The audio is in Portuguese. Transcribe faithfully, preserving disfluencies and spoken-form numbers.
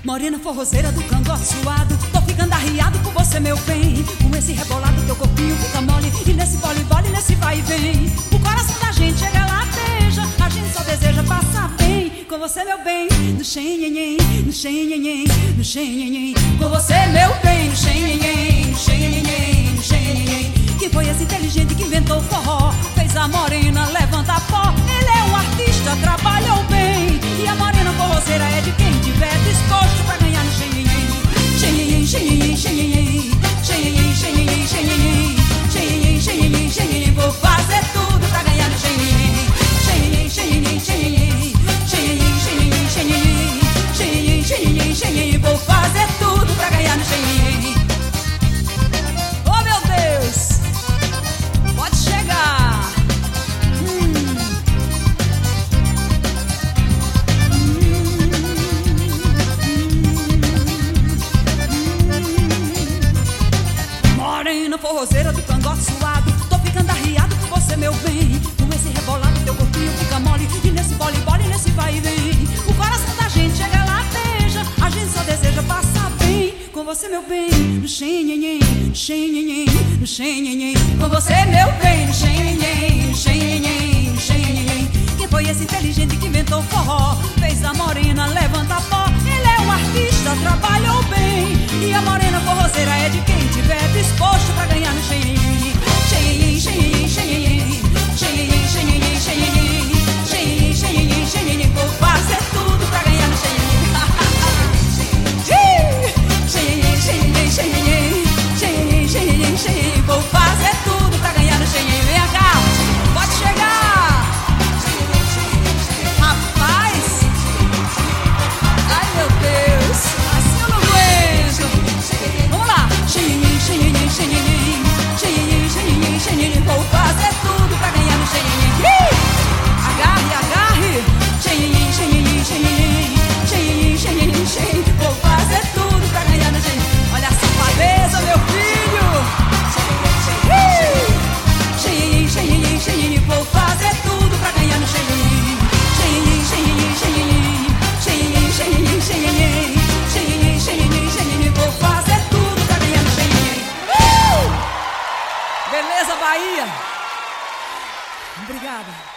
Morena forrozeira do cangote suado, tô ficando arriado por você, meu bem. Com esse rebolado teu corpinho fica mole, e nesse vole-vole, nesse vai e vem. O coração da gente chega lateja, a gente só deseja passar bem. Com você, meu bem, no xenhenhen, no xenhenhen, no xenhenhen. Com você, meu bem, no xenhenhen, no xenhenhen, no xenhenhen. Quem foi esse inteligente que inventou o forró? Fez a morena levantar pó. Ele é um artista, trabalhou bem. E a morena forrozeira é de quem tiver disposto pra ganhar no xenhenhen. Xenhenhen, xenhenhen, xenhenhen. Xenhenhen, xenhenhen, xenhenhen. Xenhenhen, xenhenhen, xenhenhen. Vou fazer tudo pra ganhar no xenhenhen. Xenhenhen, xenhenhen, xenhenhen. Xenhenhen, xenhenhen, xenhenhen. Xenhenhen, xenhenhen, xenhenhen. Vou fazer tudo pra ganhar no xenhenhen. Oh, meu Deus! Pode chegar! Hum. Morena forrozeira do cangote suado, tô ficando arriado por você, meu bem. Com esse rebolado teu corpinho fica mole, e nesse vole-vole, nesse vai e vem. O coração da gente chega lateja, a gente só deseja passar bem. Com você, meu bem, no xenhenhen, no xenhenhen, no xenhenhen. Com você, meu bem, no xenhenhen, no xenhenhen, no xenhenhen. Quem foi esse inteligente que inventou o forró? Fez a morena levantar pó. Ele é um artista, trabalhou bem. E a morena forrozeira é de quem tiver disposto pra ganhar no xenhenhen. Xenhenhen, xenhenhen, xenhenhen. Xenhenhen, xenhenhen, xenhenhen. Xenhenhen, xenhenhen, xenhenhen. Vou fazer tudo pra ganhar no xenhenhen. Xenhenhen, xenhenhen, xenhenhen. Xenhenhen, xenhenhen, xenhenhen. Vou fazer tudo pra ganhar no xenhenhen. Vem cá, pode chegar. Rapaz, ai meu Deus, assim eu não aguento. Vamos lá. Xenhenhen, xenhenhen, xenhenhen. Xenhenhen, xenhenhen, xenhenhen. Vou fazer tudo pra ganhar no xenhenhen. Agarre, agarre. Xenhenhen, xenhenhen, xenhenhen. Xenhenhen, xenhenhen, xenhenhen. Vou fazer tudo pra ganhar no xenhenhen. Olha a safadeza, meu filho. Xenhenhen, xenhenhen, xenhenhen. Vou fazer tudo pra ganhar no xenhenhen. Xenhenhen, xenhenhen, xenhenhen. Xenhenhen, xenhenhen, xenhenhen. Xenhenhen, xenhenhen, xenhenhen. Vou fazer tudo pra ganhar no xenhenhen. Uh! Beleza, Bahia? Obrigada.